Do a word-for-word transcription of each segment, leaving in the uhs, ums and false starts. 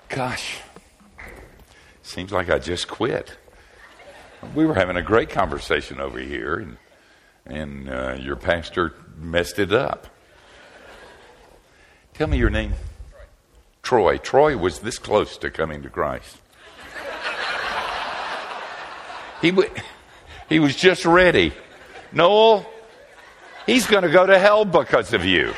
Gosh, seems like I just quit. We were having a great conversation over here, and, and uh, your pastor messed it up. Tell me your name. Troy. Troy. Troy was this close to coming to Christ. He, w- he was just ready. Noel, he's going to go to hell because of you.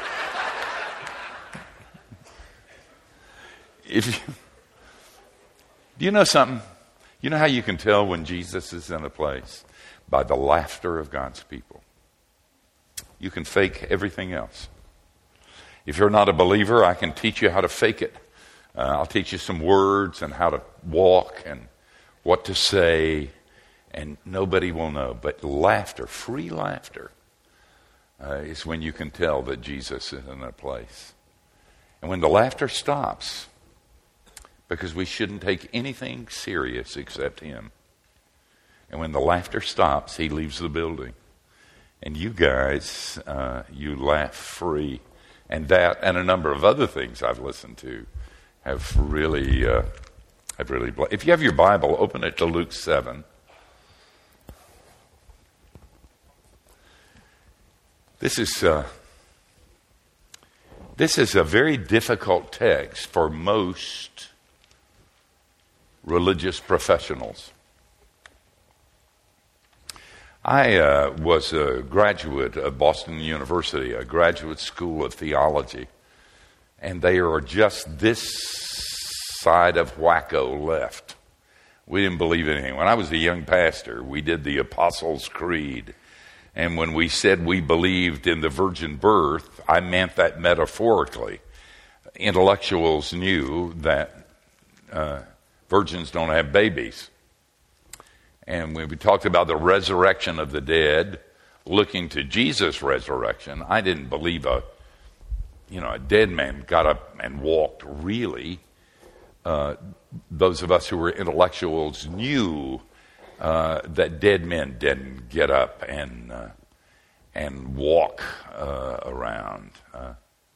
If you, do you know something? You know how you can tell when Jesus is in a place? By the laughter of God's people. You can fake everything else. If you're not a believer, I can teach you how to fake it. Uh, I'll teach you some words and how to walk and what to say, and nobody will know. But laughter, free laughter, uh, is when you can tell that Jesus is in a place. And when the laughter stops, because we shouldn't take anything serious except him. And when the laughter stops, he leaves the building. And you guys, uh, you laugh free. And that and a number of other things I've listened to have really, uh, have really. Bl- if you have your Bible, open it to Luke seven. This is uh, this is a very difficult text for most religious professionals. I uh, was a graduate of Boston University, a graduate school of theology, and they are just this side of wacko left. We didn't believe anything. When I was a young pastor, we did the Apostles' Creed, and when we said we believed in the virgin birth, I meant that metaphorically. Intellectuals knew that uh, virgins don't have babies. And when we talked about the resurrection of the dead, looking to Jesus' resurrection, I didn't believe a, you know, a dead man got up and walked. Really, uh, those of us who were intellectuals knew uh, that dead men didn't get up and uh, and walk uh, around. Uh,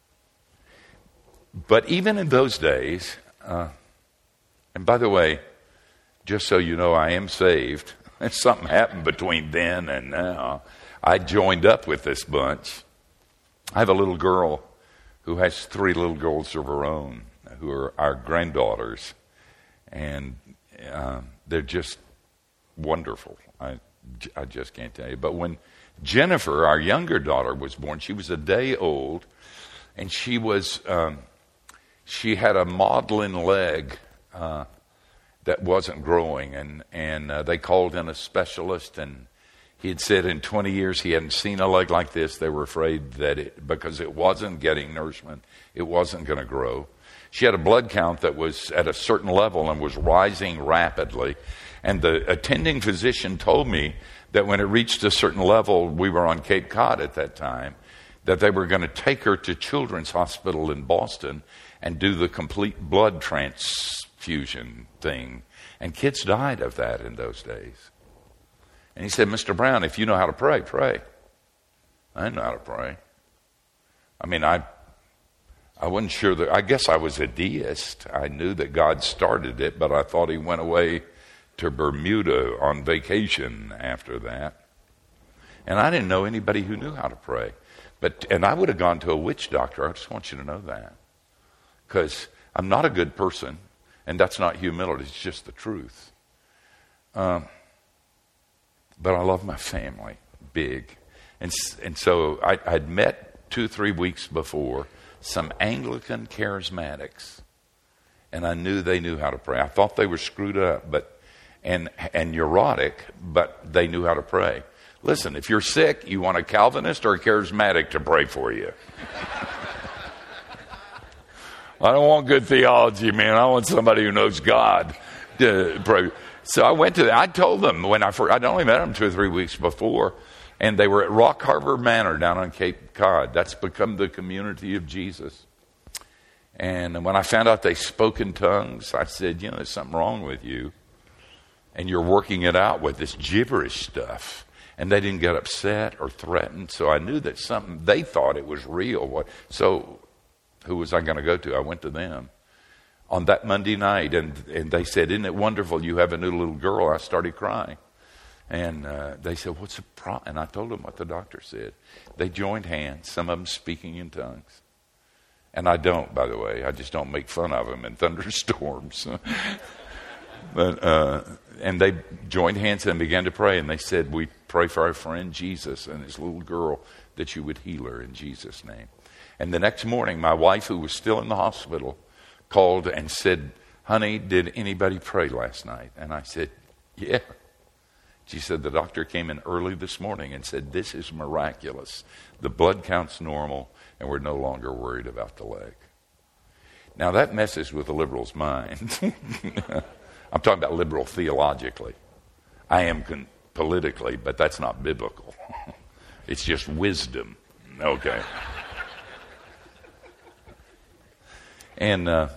but even in those days, uh, and by the way, just so you know, I am saved. Something happened between then and now. I joined up with this bunch. I have a little girl who has three little girls of her own who are our granddaughters. And uh, they're just wonderful. I, I just can't tell you. But when Jennifer, our younger daughter, was born, she was a day old. And she was, um, she had a maudlin leg, uh, that wasn't growing, and and uh, they called in a specialist, and he had said in twenty years he hadn't seen a leg like this. They were afraid that it, because it wasn't getting nourishment, it wasn't going to grow. She had a blood count that was at a certain level and was rising rapidly, and the attending physician told me that when it reached a certain level, we were on Cape Cod at that time, that they were going to take her to Children's Hospital in Boston and do the complete blood transfusion thing. And kids died of that in those days. And he said, Mister Brown, if you know how to pray, pray. I didn't know how to pray. I mean, I I wasn't sure that, I guess I was a deist. I knew that God started it, but I thought he went away to Bermuda on vacation after that. And I didn't know anybody who knew how to pray. But and I would have gone to a witch doctor. I just want you to know that. Because I'm not a good person. And that's not humility, it's just the truth. Um, but I love my family, big. And and so I, I'd met two, three weeks before some Anglican charismatics. And I knew they knew how to pray. I thought they were screwed up but and and neurotic, but they knew how to pray. Listen, if you're sick, you want a Calvinist or a charismatic to pray for you. I don't want good theology, man. I want somebody who knows God to pray. So I went to them. I told them when I first, I'd only met them two or three weeks before, and they were at Rock Harbor Manor down on Cape Cod. That's become the community of Jesus. And when I found out they spoke in tongues, I said, you know, there's something wrong with you. And you're working it out with this gibberish stuff. And they didn't get upset or threatened. So I knew that something, they thought it was real. So who was I going to go to? I went to them. on that Monday night. And, and they said, isn't it wonderful you have a new little girl? I started crying. And uh, they said, what's the problem? And I told them what the doctor said. They joined hands, some of them speaking in tongues. And I don't, by the way. I just don't make fun of them in thunderstorms. but uh, And they joined hands and began to pray. And they said, we pray for our friend Jesus and his little girl, that you would heal her in Jesus' name. And the next morning, my wife, who was still in the hospital, called and said, honey, did anybody pray last night? And I said, yeah. She said, the doctor came in early this morning and said, this is miraculous. The blood count's normal, and we're no longer worried about the leg. Now, that messes with the liberal's mind. I'm talking about liberal theologically. I am con- politically, but that's not biblical. It's just wisdom. Okay. And uh,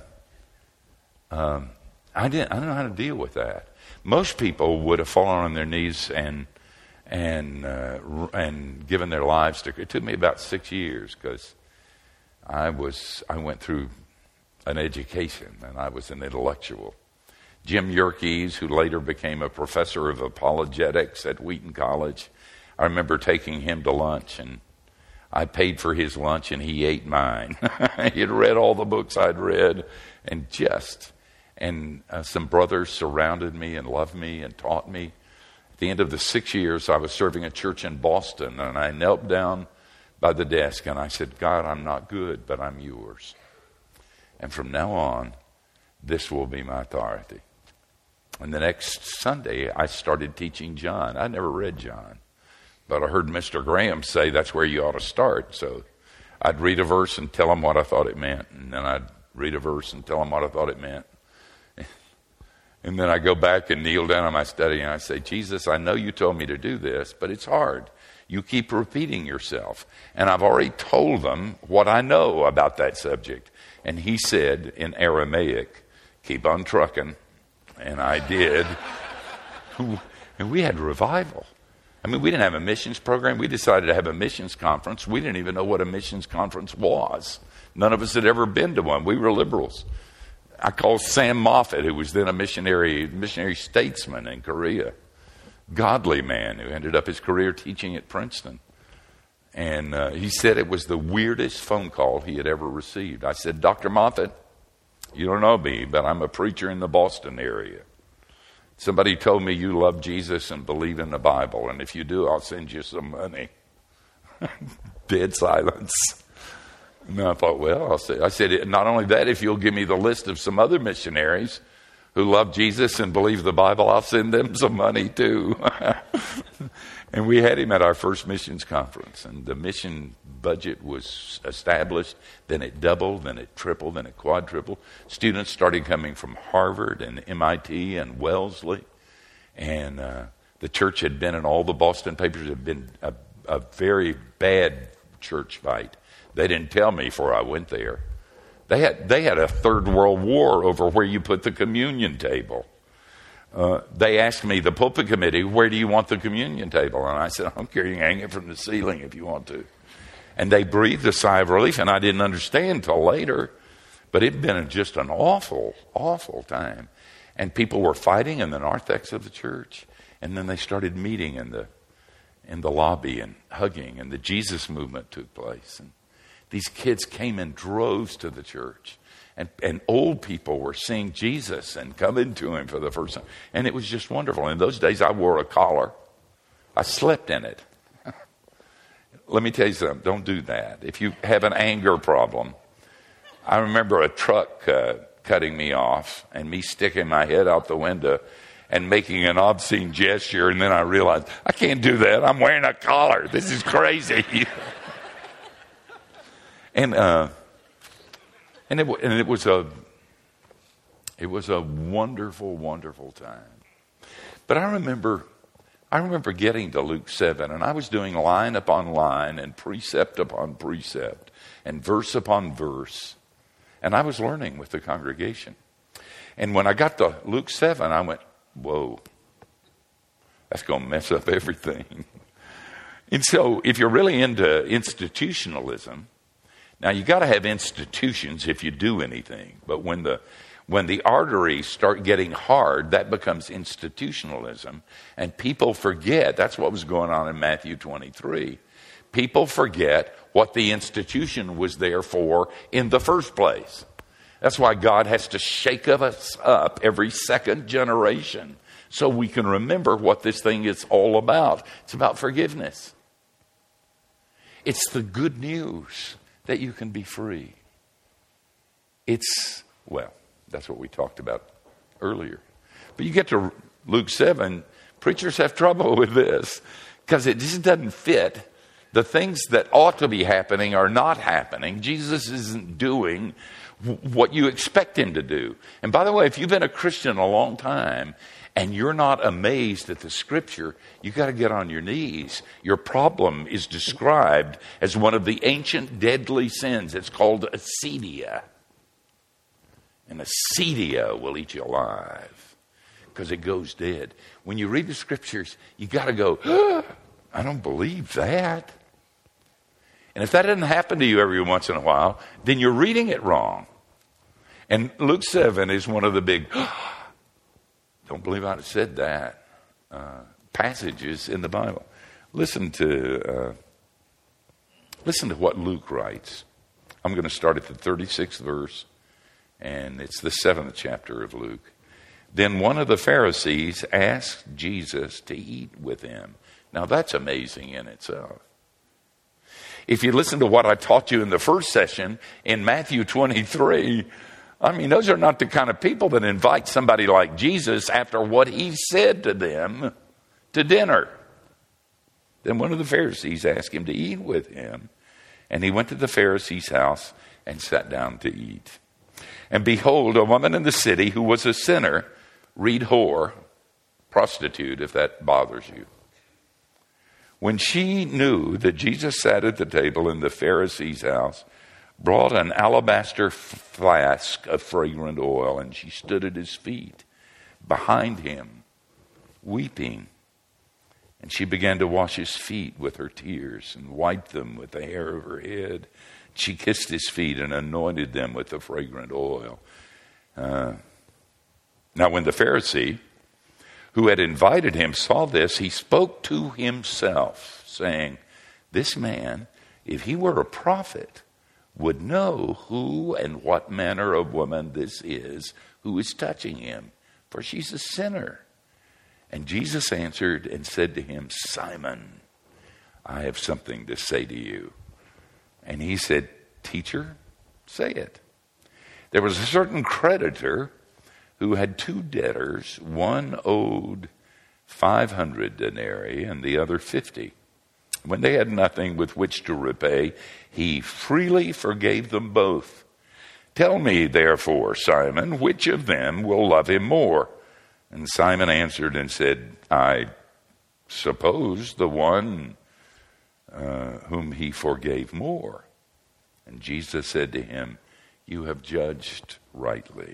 um, I didn't. I don't know how to deal with that. Most people would have fallen on their knees and and uh, and given their lives to. It took me about six years because I was I went through an education and I was an intellectual. Jim Yerkes, who later became a professor of apologetics at Wheaton College, I remember taking him to lunch, and I paid for his lunch and he ate mine. He had read all the books I'd read, and just, and uh, some brothers surrounded me and loved me and taught me. At the end of the six years, I was serving a church in Boston, and I knelt down by the desk and I said, God, I'm not good, but I'm yours. And from now on, this will be my authority. And the next Sunday, I started teaching John. I never read John. But I heard Mister Graham say that's where you ought to start. So I'd read a verse and tell him what I thought it meant. And then I'd read a verse and tell him what I thought it meant. And then I go back and kneel down in my study and I say, Jesus, I know you told me to do this, but it's hard. You keep repeating yourself. And I've already told them what I know about that subject. And he said in Aramaic, keep on trucking. And I did. And we had revival. I mean, we didn't have a missions program. We decided to have a missions conference. We didn't even know what a missions conference was. None of us had ever been to one. We were liberals. I called Sam Moffat, who was then a missionary, missionary statesman in Korea. Godly man who ended up his career teaching at Princeton. And uh, he said it was the weirdest phone call he had ever received. I said, Doctor Moffat, you don't know me, but I'm a preacher in the Boston area. Somebody told me you love Jesus and believe in the Bible, and if you do, I'll send you some money. Dead silence. And I thought, well, I'll say, I said, not only that, if you'll give me the list of some other missionaries who love Jesus and believe the Bible, I'll send them some money too. And we had him at our first missions conference, and the mission budget was established. Then it doubled, then it tripled, then it quadrupled. Students started coming from Harvard and M I T and Wellesley. And uh, the church had been in all the Boston papers. It had been a, a very bad church fight. They didn't tell me before I went there. They had they had a third world war over where you put the communion table. Uh, they asked me, the pulpit committee, where do you want the communion table? And I said, I don't care, you can hang it from the ceiling if you want to. And they breathed a sigh of relief, and I didn't understand until later. But it had been just an awful, awful time. And people were fighting in the narthex of the church. And then they started meeting in the in the lobby and hugging, and the Jesus movement took place. And these kids came in droves to the church. And, and old people were seeing Jesus and coming to him for the first time. And it was just wonderful. In those days, I wore a collar. I slept in it. Let me tell you something. Don't do that. If you have an anger problem, I remember a truck uh, cutting me off and me sticking my head out the window and making an obscene gesture. And then I realized, I can't do that. I'm wearing a collar. This is crazy. and... uh And it, and it was a, it was a wonderful, wonderful time. But I remember, I remember getting to Luke seven, and I was doing line upon line and precept upon precept and verse upon verse, and I was learning with the congregation. And when I got to Luke seven, I went, "Whoa, that's going to mess up everything." And so, if you're really into institutionalism. Now, you got to have institutions if you do anything. But when the When the arteries start getting hard, that becomes institutionalism. And people forget, that's what was going on in Matthew twenty-three. People forget what the institution was there for in the first place. That's why God has to shake us up every second generation so we can remember what this thing is all about. It's about forgiveness. It's the good news that you can be free. It's, well, that's what we talked about earlier. But you get to Luke seven, preachers have trouble with this because it just doesn't fit. The things that ought to be happening are not happening. Jesus isn't doing what you expect him to do. And by the way, if you've been a Christian a long time and you're not amazed at the scripture, you got to get on your knees. Your problem is described as one of the ancient deadly sins. It's called acedia. And acedia will eat you alive because it goes dead. When you read the scriptures, you got to go, oh, I don't believe that. And if that doesn't happen to you every once in a while, then you're reading it wrong. And Luke seven is one of the big, oh, don't believe I said that, uh, passages in the Bible. Listen to, uh, listen to what Luke writes. I'm going to start at the thirty-sixth verse. And it's the seventh chapter of Luke. Then one of the Pharisees asked Jesus to eat with him. Now that's amazing in itself. If you listen to what I taught you in the first session in Matthew twenty-three, I mean, those are not the kind of people that invite somebody like Jesus after what he said to them to dinner. Then one of the Pharisees asked him to eat with him. And he went to the Pharisee's house and sat down to eat. And behold, a woman in the city who was a sinner, read whore, prostitute, if that bothers you. When she knew that Jesus sat at the table in the Pharisee's house, brought an alabaster flask of fragrant oil, and she stood at his feet behind him, weeping. And she began to wash his feet with her tears and wiped them with the hair of her head. She kissed his feet and anointed them with the fragrant oil. Uh, now when the Pharisee who had invited him saw this, he spoke to himself, saying, this man, if he were a prophet, would know who and what manner of woman this is who is touching him, for she's a sinner. And Jesus answered and said to him, Simon, I have something to say to you. And he said, teacher, say it. There was a certain creditor who had two debtors. One owed five hundred denarii and the other fifty. When they had nothing with which to repay, he freely forgave them both. Tell me, therefore, Simon, which of them will love him more? And Simon answered and said, I suppose the one uh, whom he forgave more. And Jesus said to him, you have judged rightly.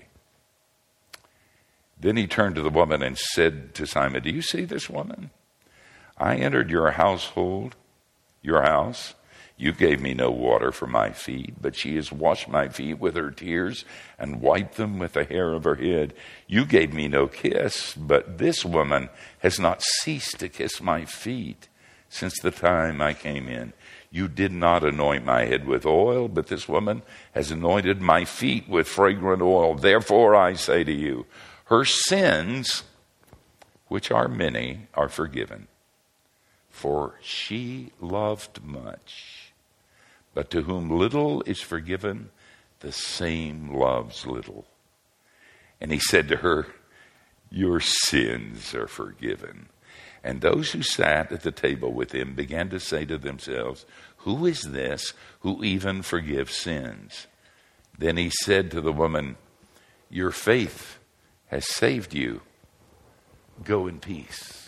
Then he turned to the woman and said to Simon, do you see this woman? I entered your household, your house. You gave me no water for my feet, but she has washed my feet with her tears and wiped them with the hair of her head. You gave me no kiss, but this woman has not ceased to kiss my feet since the time I came in. You did not anoint my head with oil, but this woman has anointed my feet with fragrant oil. Therefore I say to you, her sins, which are many, are forgiven. For she loved much. But to whom little is forgiven, the same loves little. And he said to her, your sins are forgiven. And those who sat at the table with him began to say to themselves, who is this who even forgives sins? Then he said to the woman, your faith has saved you. Go in peace.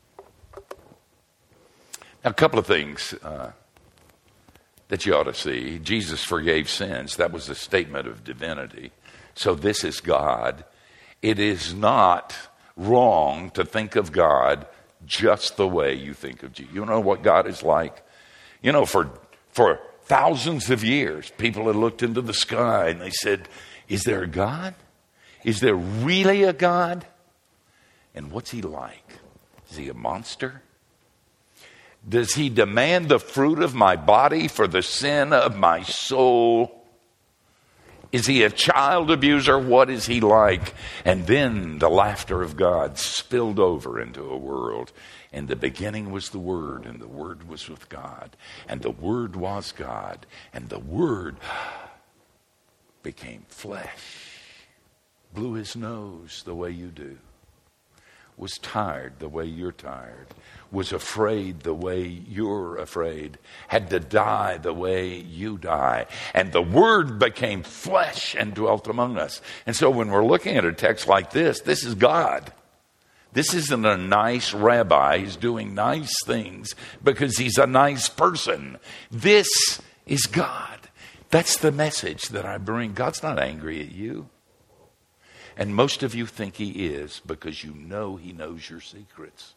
Now, a couple of things uh, that you ought to see. Jesus forgave sins. That was a statement of divinity. So this is God. It is not wrong to think of God just the way you think of Jesus. You know what God is like? You know, for for thousands of years, people had looked into the sky and they said, is there a God? Is there really a God? And what's he like? Is he a monster? Does he demand the fruit of my body for the sin of my soul? Is he a child abuser? What is he like? And then the laughter of God spilled over into a world. In the beginning was the Word, and the Word was with God. And the Word was God. And the Word became flesh. Blew his nose the way you do. Was tired the way you're tired. Was afraid the way you're afraid. Had to die the way you die. And the Word became flesh and dwelt among us. And so when we're looking at a text like this, this is God. This isn't a nice rabbi who's doing nice things because he's a nice person. This is God. That's the message that I bring. God's not angry at you. And most of you think he is because you know he knows your secrets.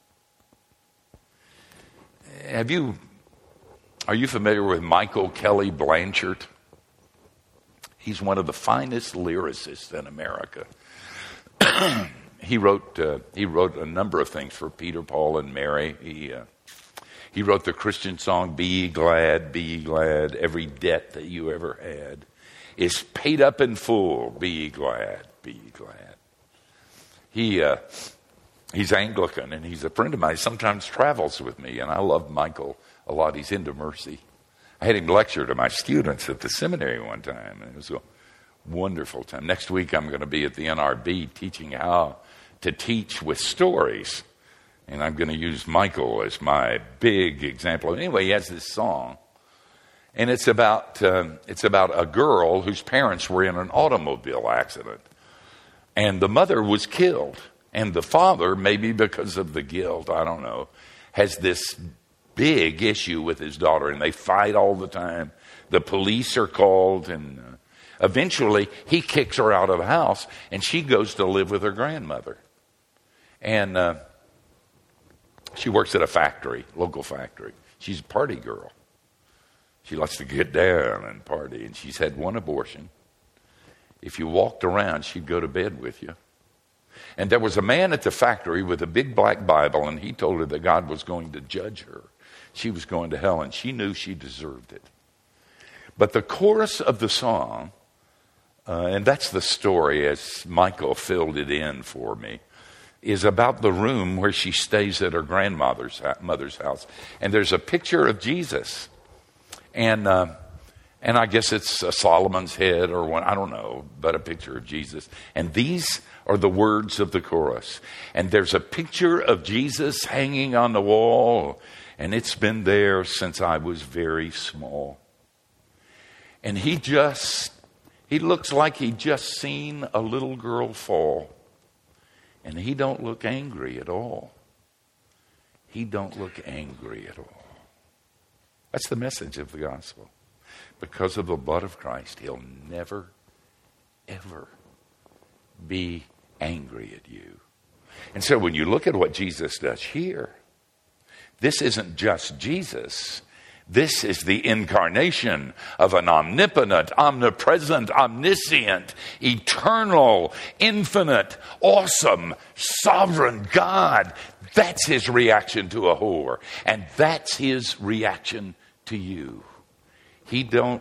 Have you, are you familiar with Michael Kelly Blanchard? He's one of the finest lyricists in America. he wrote uh, he wrote a number of things for Peter, Paul, and Mary. He uh, he wrote the Christian song, "Be ye glad, be ye glad, every debt that you ever had is paid up in full, be ye glad. Be ye glad." He uh, he's Anglican, and he's a friend of mine. He sometimes travels with me, and I love Michael a lot. He's into mercy. I had him lecture to my students at the seminary one time, and it was a wonderful time. Next week, I'm going to be at the N R B teaching how to teach with stories, and I'm going to use Michael as my big example. Anyway, he has this song, and it's about um, it's about a girl whose parents were in an automobile accident. And the mother was killed. And the father, maybe because of the guilt, I don't know, has this big issue with his daughter. And they fight all the time. The police are called. And uh, eventually, he kicks her out of the house. And she goes to live with her grandmother. And uh, she works at a factory, local factory. She's a party girl. She likes to get down and party. And she's had one abortion. If you walked around, she'd go to bed with you. And there was a man at the factory with a big black Bible, and he told her that God was going to judge her. She was going to hell, and she knew she deserved it. But the chorus of the song, uh, and that's the story as Michael filled it in for me, is about the room where she stays at her grandmother's mother's house. And there's a picture of Jesus. And... Uh, And I guess it's a Solomon's head or one, I don't know, but a picture of Jesus. And these are the words of the chorus. And there's a picture of Jesus hanging on the wall. And it's been there since I was very small. And he just, he looks like he just seen a little girl fall. And he don't look angry at all. He don't look angry at all. That's the message of the gospel. Because of the blood of Christ, he'll never, ever be angry at you. And so when you look at what Jesus does here, this isn't just Jesus. This is the incarnation of an omnipotent, omnipresent, omniscient, eternal, infinite, awesome, sovereign God. That's his reaction to a whore. And that's his reaction to you. He don't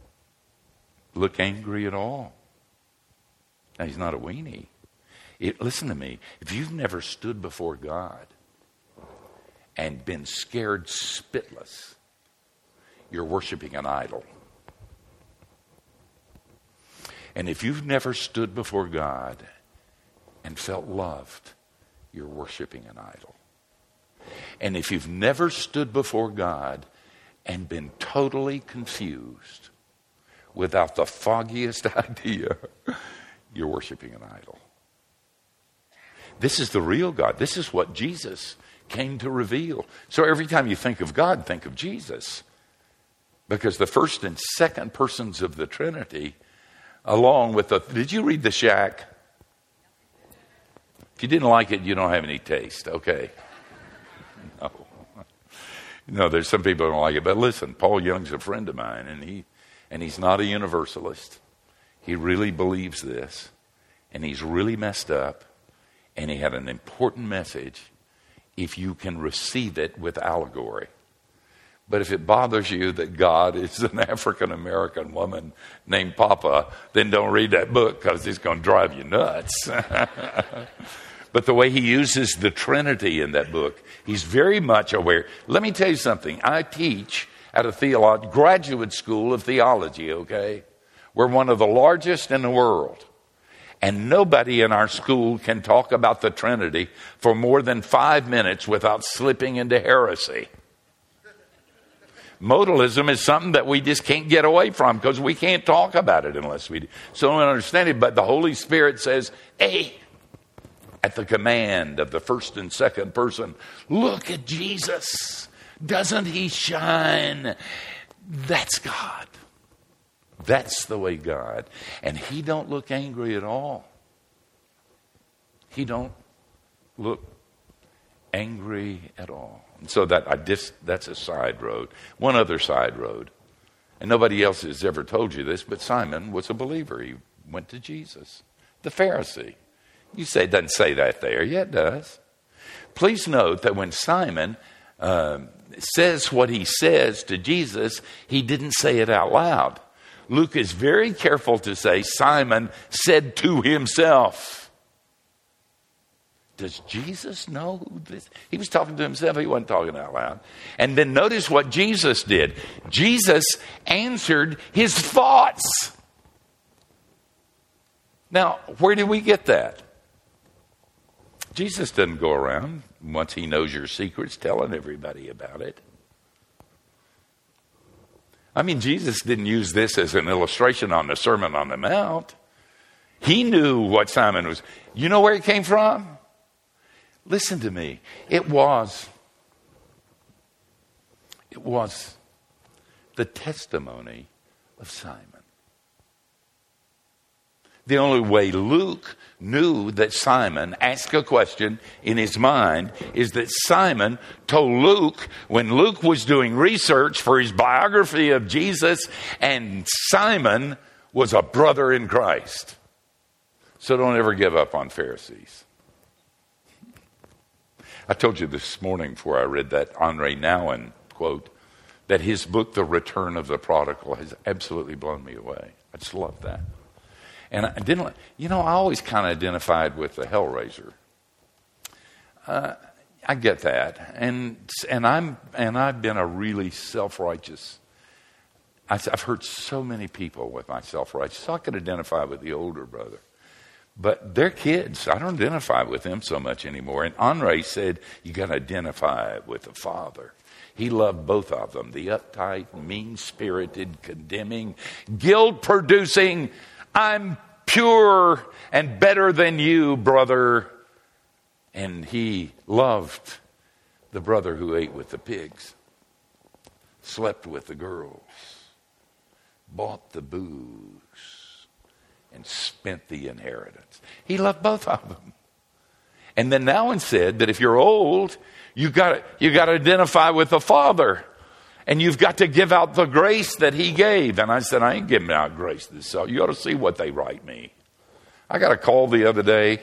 look angry at all. Now, he's not a weenie. It, listen to me. If you've never stood before God and been scared spitless, you're worshiping an idol. And if you've never stood before God and felt loved, you're worshiping an idol. And if you've never stood before God and been totally confused without the foggiest idea, you're worshiping an idol. This is the real God. This is what Jesus came to reveal. So every time you think of God, think of Jesus. Because the first and second persons of the Trinity, along with the... Did you read The Shack? If you didn't like it, you don't have any taste. Okay. No. No, there's some people who don't like it. But listen, Paul Young's a friend of mine, and he and he's not a universalist. He really believes this. and he's really messed up, and he had an important message if you can receive it with allegory. But if it bothers you that God is an African-American woman named Papa, then don't read that book, because it's going to drive you nuts. But the way he uses the Trinity in that book, he's very much aware. Let me tell you something. I teach at a theolo- graduate school of theology, okay? We're one of the largest in the world. And nobody in our school can talk about the Trinity for more than five minutes without slipping into heresy. Modalism is something that we just can't get away from, because we can't talk about it unless we do. So I don't understand it, but the Holy Spirit says, hey, at the command of the first and second person, look at Jesus. Doesn't he shine? That's God. That's the way God. And he don't look angry at all. He don't look angry at all. And so that I just, that's a side road. One other side road. And nobody else has ever told you this, but Simon was a believer. He went to Jesus. The Pharisee. You say it doesn't say that there. Yeah, it does. Please note that when Simon uh, says what he says to Jesus, he didn't say it out loud. Luke is very careful to say Simon said to himself. Does Jesus know who this? He was talking to himself. He wasn't talking out loud. And then notice what Jesus did. Jesus answered his thoughts. Now, where did we get that? Jesus doesn't go around, once he knows your secrets, telling everybody about it. I mean, Jesus didn't use this as an illustration on the Sermon on the Mount. He knew what Simon was. You know where it came from? Listen to me. It was, it was the testimony of Simon. The only way Luke knew that Simon asked a question in his mind is that Simon told Luke when Luke was doing research for his biography of Jesus, and Simon was a brother in Christ. So don't ever give up on Pharisees. I told you this morning before I read that Henri Nouwen quote that his book, The Return of the Prodigal, has absolutely blown me away. I just love that. And I didn't, you know, I always kind of identified with the Hellraiser. Uh, I get that, and and I'm and I've been a really self-righteous. I've hurt so many people with my self-righteous, so I could identify with the older brother. But they're kids. I don't identify with them so much anymore. And Henri said, you got to identify with the father. He loved both of them. The uptight, mean-spirited, condemning, guilt-producing, I'm pure and better than you, brother. And he loved the brother who ate with the pigs, slept with the girls, bought the booze, and spent the inheritance. He loved both of them. And then Nouwen said that if you're old, you got you got to identify with the Father, and you've got to give out the grace that He gave. And I said, I ain't giving out grace this so you ought to see what they write me. I got a call the other day,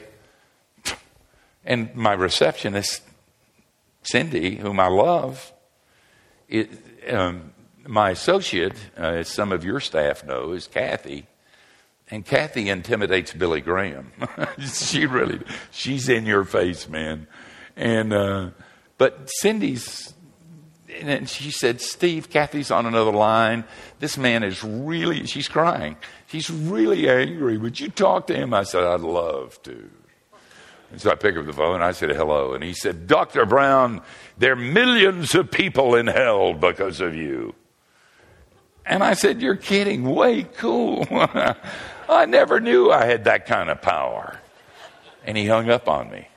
and my receptionist, Cindy, whom I love, it, um, my associate, uh, as some of your staff know, is Kathy. And Kathy intimidates Billy Graham. she really, she's in your face, man. And, uh, but Cindy's, and she said, Steve, Kathy's on another line. This man is really, she's crying. He's really angry. Would you talk to him? I said, I'd love to. And so I picked up the phone and I said, hello. And he said, Doctor Brown, there are millions of people in hell because of you. And I said, you're kidding. Way cool. I never knew I had that kind of power. And he hung up on me.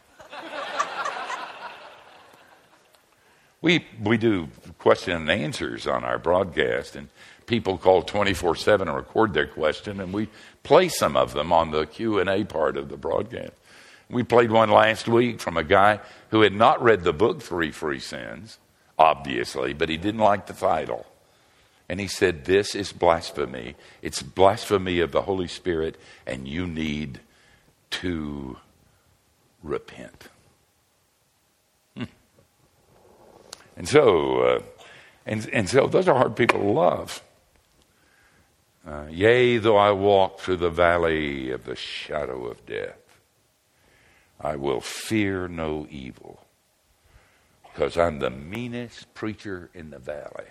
We we do question and answers on our broadcast, and people call twenty-four seven and record their question, and we play some of them on the Q and A part of the broadcast. We played one last week from a guy who had not read the book Three Free Sins, obviously, but he didn't like the title. And he said, this is blasphemy. It's blasphemy of the Holy Spirit, and you need to repent. Hmm. And so, uh, and, and so those are hard people to love. Uh, Yea, though I walk through the valley of the shadow of death, I will fear no evil, because I'm the meanest preacher in the valley.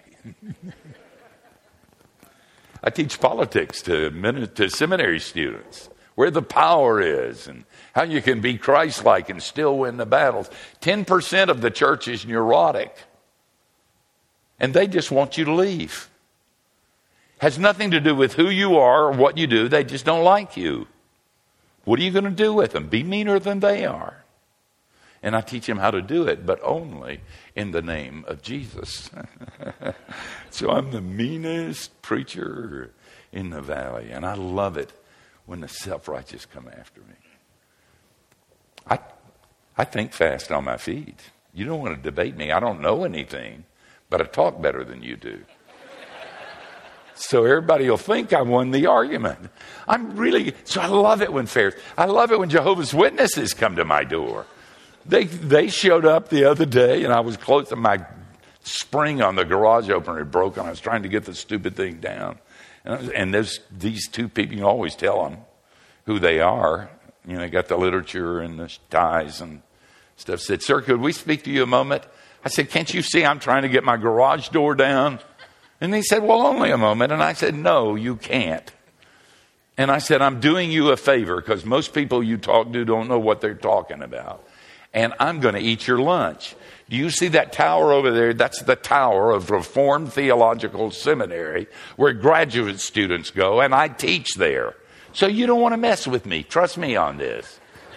I teach politics to, to seminary students, where the power is and how you can be Christ-like and still win the battles. ten percent of the church is neurotic, and they just want you to leave. Has nothing to do with who you are or what you do. They just don't like you. What are you going to do with them? Be meaner than they are. And I teach them how to do it, but only in the name of Jesus. So I'm the meanest preacher in the valley. And I love it when the self-righteous come after me. I, I think fast on my feet. You don't want to debate me. I don't know anything, but I talk better than you do. So everybody will think I won the argument. I'm really, so I love it when fairs. I love it when Jehovah's Witnesses come to my door. They they showed up the other day, and I was close to my spring on the garage opener had broken. I was trying to get the stupid thing down. And, was, and there's these two people, you can always tell them who they are. You know, they got the literature and the ties and stuff. Said, sir, could we speak to you a moment? I said, can't you see I'm trying to get my garage door down? And he said, well, only a moment. And I said, no, you can't. And I said, I'm doing you a favor, because most people you talk to don't know what they're talking about. And I'm going to eat your lunch. Do you see that tower over there? That's the tower of Reformed Theological Seminary, where graduate students go, and I teach there. So you don't want to mess with me. Trust me on this.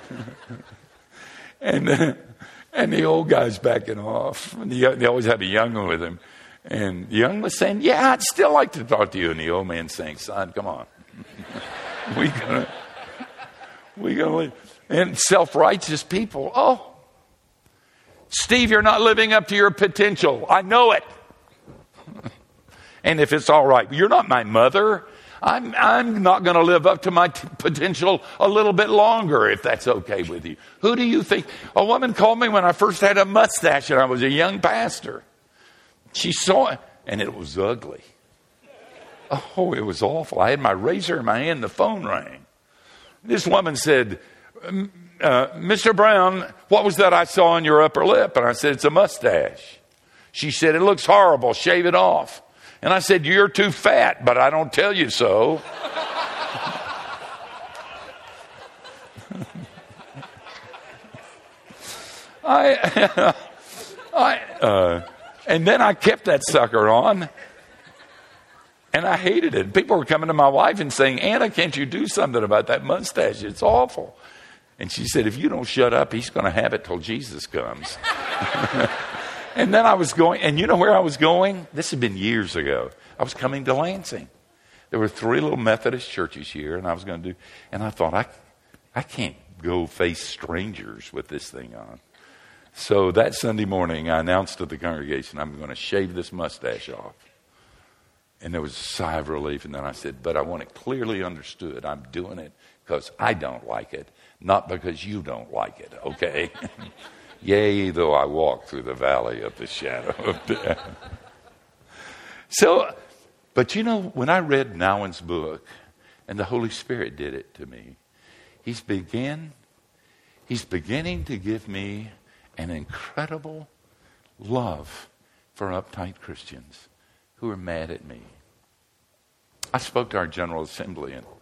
and uh, and the old guy's backing off. And the, they always have a young one with him. And the young was saying, yeah, I'd still like to talk to you. And the old man's saying, son, come on. we gonna, we gonna, and self-righteous people, oh, Steve, you're not living up to your potential. I know it. And if it's all right, you're not my mother. I'm, I'm not going to live up to my t- potential a little bit longer, if that's okay with you. Who do you think? A woman called me when I first had a mustache and I was a young pastor. She saw it, and it was ugly. Oh, it was awful. I had my razor in my hand, the phone rang. This woman said, uh, Mister Brown, what was that I saw on your upper lip? And I said, it's a mustache. She said, it looks horrible. Shave it off. And I said, you're too fat, but I don't tell you so. I, I, uh, and then I kept that sucker on, and I hated it. People were coming to my wife and saying, Anna, can't you do something about that mustache? It's awful. And she said, if you don't shut up, he's going to have it till Jesus comes. And then I was going, and you know where I was going? This had been years ago. I was coming to Lansing. There were three little Methodist churches here, and I was going to do, and I thought, I, I can't go face strangers with this thing on. So that Sunday morning, I announced to the congregation, I'm going to shave this mustache off. And there was a sigh of relief. And then I said, but I want it clearly understood. I'm doing it because I don't like it, not because you don't like it, okay? Yea, though I walk through the valley of the shadow of death. So, but you know, when I read Nouwen's book, and the Holy Spirit did it to me, he's begin, he's beginning to give me an incredible love for uptight Christians who are mad at me. I spoke to our General Assembly, and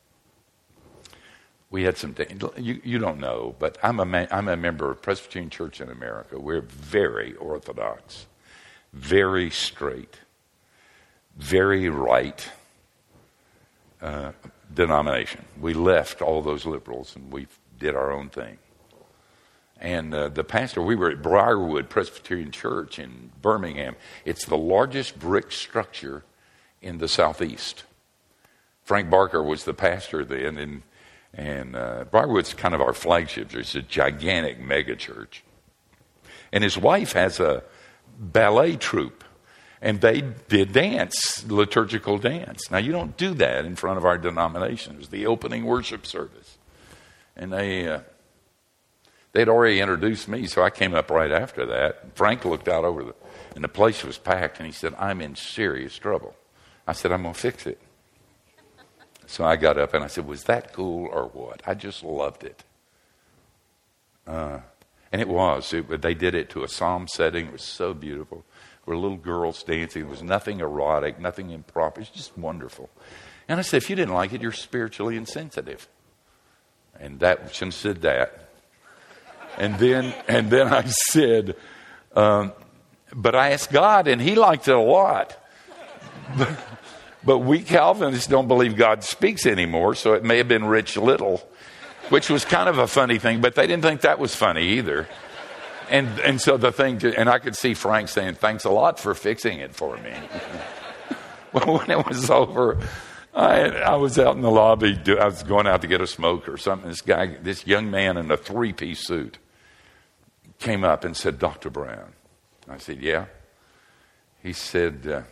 we had some things. You, you don't know, but I'm a, man, I'm a member of Presbyterian Church in America. We're very orthodox, very straight, very right uh, denomination. We left all those liberals, and we did our own thing. And uh, the pastor, we were at Briarwood Presbyterian Church in Birmingham. It's the largest brick structure in the Southeast. Frank Barker was the pastor then, and, and uh, Briarwood's kind of our flagship. It's a gigantic mega church. And his wife has a ballet troupe, and they did dance, liturgical dance. Now, you don't do that in front of our denomination. It was the opening worship service. And they, uh, they'd already introduced me, so I came up right after that. Frank looked out over the, and the place was packed, and he said, I'm in serious trouble. I said, I'm going to fix it. So I got up and I said, was that cool or what? I just loved it. Uh, and it was. It, they did it to a psalm setting. It was so beautiful. There were little girls dancing. There was nothing erotic, nothing improper. It was just wonderful. And I said, if you didn't like it, you're spiritually insensitive. And that, shouldn't have said that. And then, and then I said, um, but I asked God, and he liked it a lot. But, but we Calvinists don't believe God speaks anymore, so it may have been Rich Little, which was kind of a funny thing, but they didn't think that was funny either. And and so the thing, to, and I could see Frank saying, thanks a lot for fixing it for me. Well, when it was over, I, I was out in the lobby. I was going out to get a smoke or something. This guy, this young man in a three-piece suit came up and said, Doctor Brown. I said, yeah. He said, uh,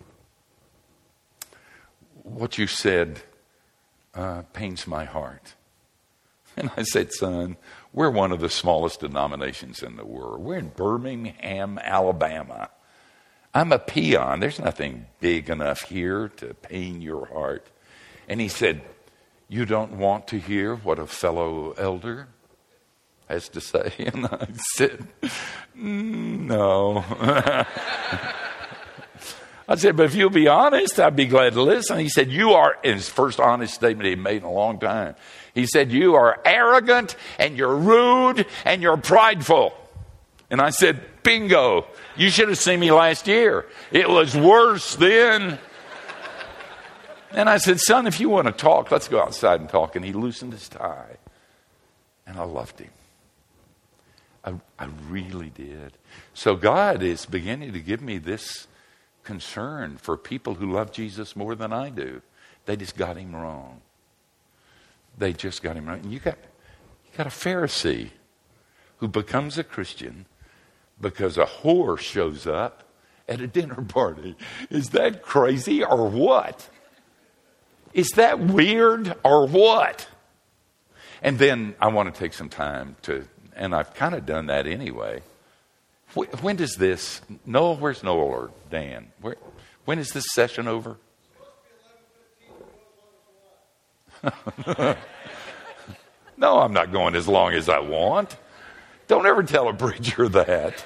what you said uh, pains my heart. And I said, son, we're one of the smallest denominations in the world. We're in Birmingham, Alabama. I'm a peon. There's nothing big enough here to pain your heart. And he said, you don't want to hear what a fellow elder has to say? And I said, no. I said, but if you'll be honest, I'd be glad to listen. He said, you are, in his first honest statement he made in a long time. He said, you are arrogant and you're rude and you're prideful. And I said, bingo. You should have seen me last year. It was worse then. And I said, son, if you want to talk, let's go outside and talk. And he loosened his tie. And I loved him. I, I really did. So God is beginning to give me this concern for people who love Jesus more than I do. They just got him wrong. They just got him wrong. And you got, you got a Pharisee who becomes a Christian because a whore shows up at a dinner party. Is that crazy or what? Is that weird or what? And then I want to take some time to, and I've kind of done that anyway. When does this, Noel, where's Noel or Dan? Where, when is this session over? No, I'm not going as long as I want. Don't ever tell a preacher that.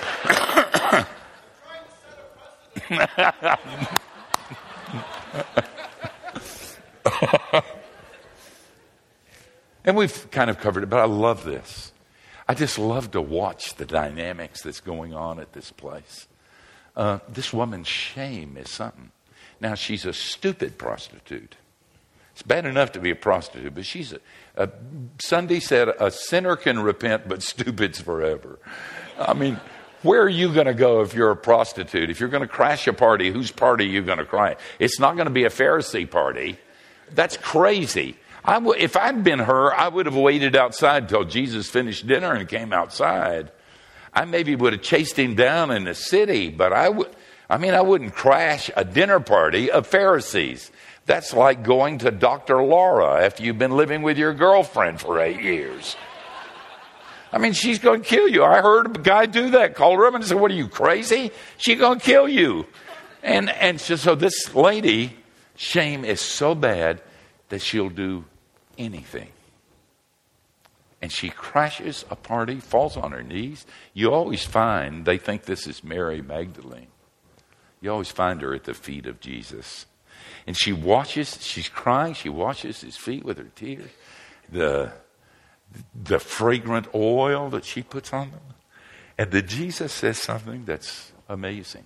And we've kind of covered it, but I love this. I just love to watch the dynamics that's going on at this place. Uh, this woman's shame is something. Now, she's a stupid prostitute. It's bad enough to be a prostitute, but she's a, a Sunday said a sinner can repent, but stupid's forever. I mean, where are you going to go if you're a prostitute? If you're going to crash a party, whose party are you going to crash? It's not going to be a Pharisee party. That's crazy. I w- if I'd been her, I would have waited outside till Jesus finished dinner and came outside. I maybe would have chased him down in the city, but I would. I mean, I wouldn't crash a dinner party of Pharisees. That's like going to Doctor Laura after you've been living with your girlfriend for eight years. I mean, she's going to kill you. I heard a guy do that. Called her up and said, what are you, crazy? She's going to kill you. And, and so, so this lady, shame is so bad that she'll do anything. And she crashes a party, falls on her knees. You always find, they think this is Mary Magdalene. You always find her at the feet of Jesus. And she washes, she's crying, she washes his feet with her tears. The, the fragrant oil that she puts on them. And then Jesus says something that's amazing.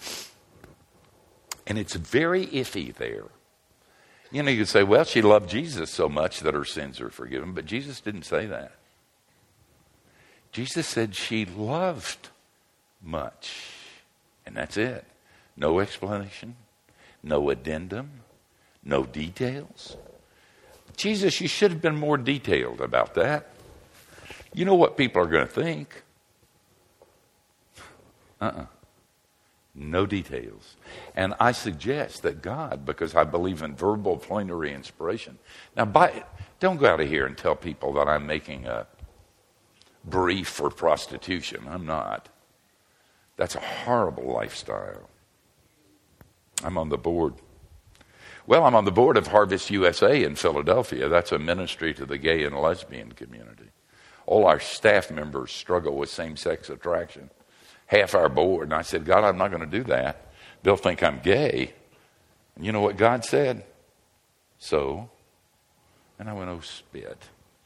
And it's very iffy there. You know, you could say, well, she loved Jesus so much that her sins are forgiven. But Jesus didn't say that. Jesus said she loved much. And that's it. No explanation. No addendum. No details. Jesus, you should have been more detailed about that. You know what people are going to think. Uh-uh. No details. And I suggest that God, because I believe in verbal plenary inspiration. Now, by, don't go out of here and tell people that I'm making a brief for prostitution. I'm not. That's a horrible lifestyle. I'm on the board. Well, I'm on the board of Harvest U S A in Philadelphia. That's a ministry to the gay and lesbian community. All our staff members struggle with same-sex attraction. Half our board. And I said, God, I'm not going to do that. They'll think I'm gay. And you know what God said? So? And I went, oh, spit.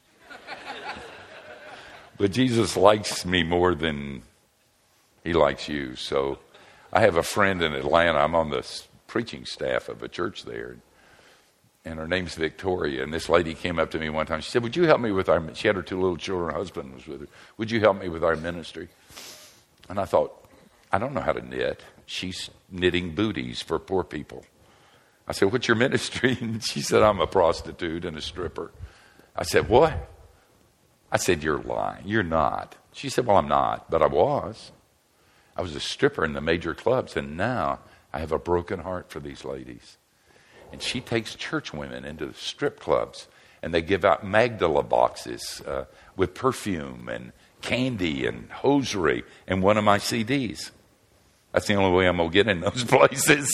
But Jesus likes me more than he likes you. So I have a friend in Atlanta. I'm on the preaching staff of a church there. And her name's Victoria. And this lady came up to me one time. She said, would you help me with our, she had her two little children. Her husband was with her. Would you help me with our ministry? And I thought, I don't know how to knit. She's knitting booties for poor people. I said, what's your ministry? And she said, I'm a prostitute and a stripper. I said, what? I said, you're lying. You're not. She said, well, I'm not, but I was. I was a stripper in the major clubs, and now I have a broken heart for these ladies. And she takes church women into the strip clubs, and they give out Magdala boxes uh, with perfume and candy and hosiery and one of my C Ds. That's the only way I'm going to get in those places.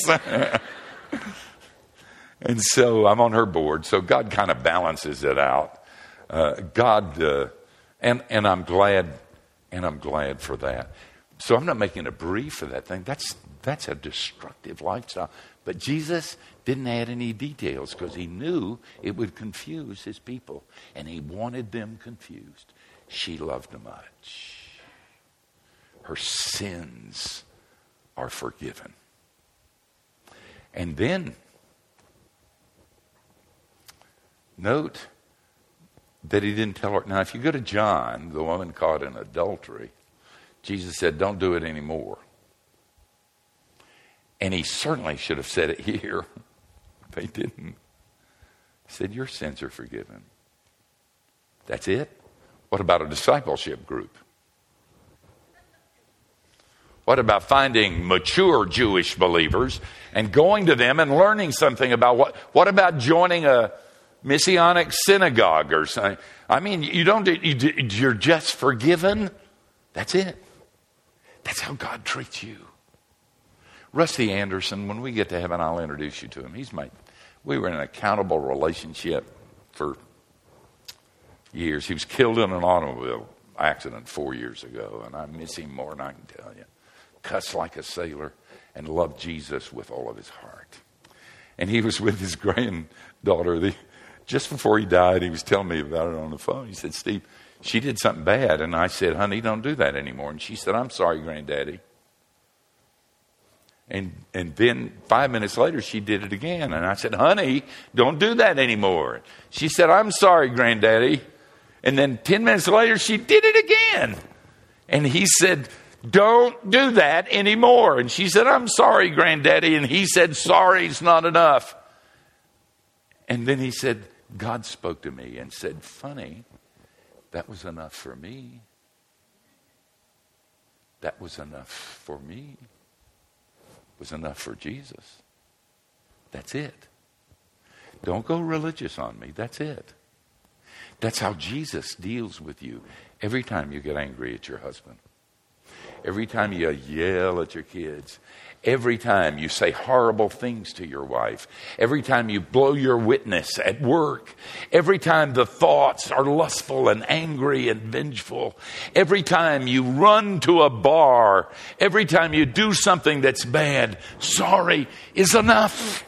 And so I'm on her board. So God kind of balances it out. Uh, God, uh, and, and I'm glad, and I'm glad for that. So I'm not making a brief for that thing. That's, that's a destructive lifestyle. But Jesus didn't add any details because he knew it would confuse his people. And he wanted them confused. She loved much. Her sins are forgiven. And then, note that he didn't tell her. Now, if you go to John, the woman caught in adultery, Jesus said, don't do it anymore. And he certainly should have said it here. They didn't. He said, your sins are forgiven. That's it? What about a discipleship group? What about finding mature Jewish believers and going to them and learning something about what? What about joining a Messianic synagogue or something? I mean, you don't. You, you're just forgiven. That's it. That's how God treats you. Rusty Anderson. When we get to heaven, I'll introduce you to him. He's my. We were in an accountable relationship for years. He was killed in an automobile accident four years ago, and I miss him more than I can tell you. Cussed like a sailor and loved Jesus with all of his heart. And he was with his granddaughter. The, just before he died, he was telling me about it on the phone. He said, Steve, she did something bad. And I said, honey, don't do that anymore. And she said, I'm sorry, Granddaddy. And and then five minutes later, she did it again. And I said, honey, don't do that anymore. She said, I'm sorry, Granddaddy. And then ten minutes later, she did it again. And he said, don't do that anymore. And she said, I'm sorry, Granddaddy. And he said, sorry's not enough. And then he said, God spoke to me and said, funny, that was enough for me. That was enough for me. Was enough for Jesus. That's it. Don't go religious on me. That's it. That's how Jesus deals with you every time you get angry at your husband. Every time you yell at your kids. Every time you say horrible things to your wife. Every time you blow your witness at work. Every time the thoughts are lustful and angry and vengeful. Every time you run to a bar. Every time you do something that's bad. Sorry is enough.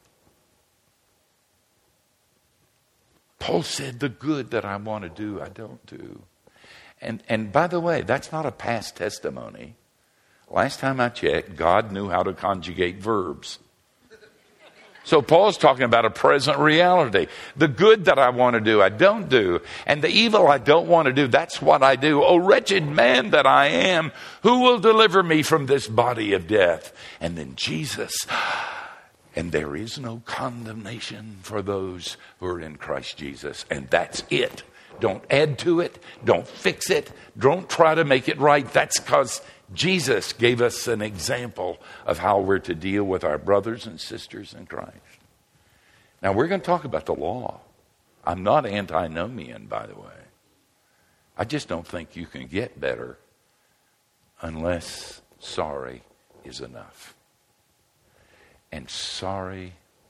Paul said, the good that I want to do, I don't do. And and by the way, that's not a past testimony. Last time I checked, God knew how to conjugate verbs. So Paul's talking about a present reality. The good that I want to do, I don't do. And the evil I don't want to do, that's what I do. O wretched man that I am, who will deliver me from this body of death? And then Jesus, and there is no condemnation for those who are in Christ Jesus. And that's it. Don't add to it. Don't fix it. Don't try to make it right. That's because Jesus gave us an example of how we're to deal with our brothers and sisters in Christ. Now, we're going to talk about the law. I'm not antinomian, by the way. I just don't think you can get better unless sorry is enough. And sorry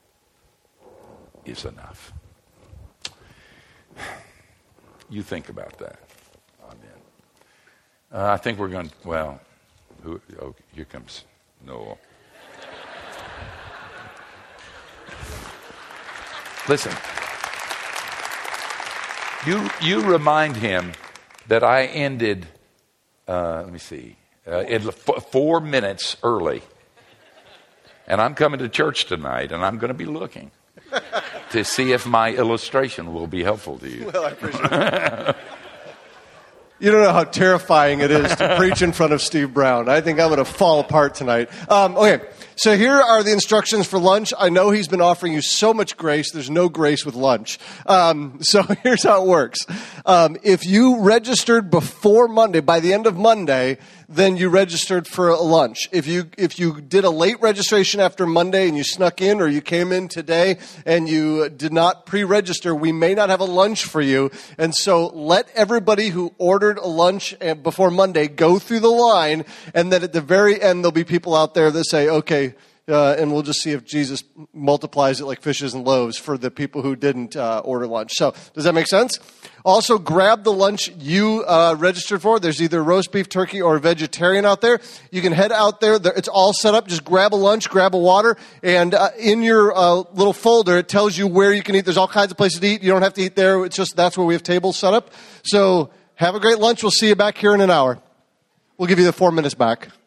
is enough. You think about that. Amen. Uh, I think we're going to, well, who, oh, here comes Noel. Listen. You you remind him that I ended, uh, let me see, uh, in f- four minutes early. And I'm coming to church tonight, and I'm going to be looking to see if my illustration will be helpful to you. Well, I appreciate it. You don't know how terrifying it is to preach in front of Steve Brown. I think I'm going to fall apart tonight. Um, okay, so here are the instructions for lunch. I know he's been offering you so much grace. There's no grace with lunch. Um, so here's how it works. Um, if you registered before Monday, by the end of Monday, then you registered for a lunch. If you if you did a late registration after Monday and you snuck in, or you came in today and you did not pre-register, we may not have a lunch for you. And so let everybody who ordered a lunch before Monday go through the line, and then at the very end there'll be people out there that say, okay, Uh, and we'll just see if Jesus multiplies it like fishes and loaves for the people who didn't uh, order lunch. So does that make sense? Also, grab the lunch you uh, registered for. There's either roast beef, turkey, or vegetarian out there. You can head out there. It's all set up. Just grab a lunch, grab a water, and uh, in your uh, little folder, it tells you where you can eat. There's all kinds of places to eat. You don't have to eat there. It's just that's where we have tables set up. So have a great lunch. We'll see you back here in an hour. We'll give you the four minutes back.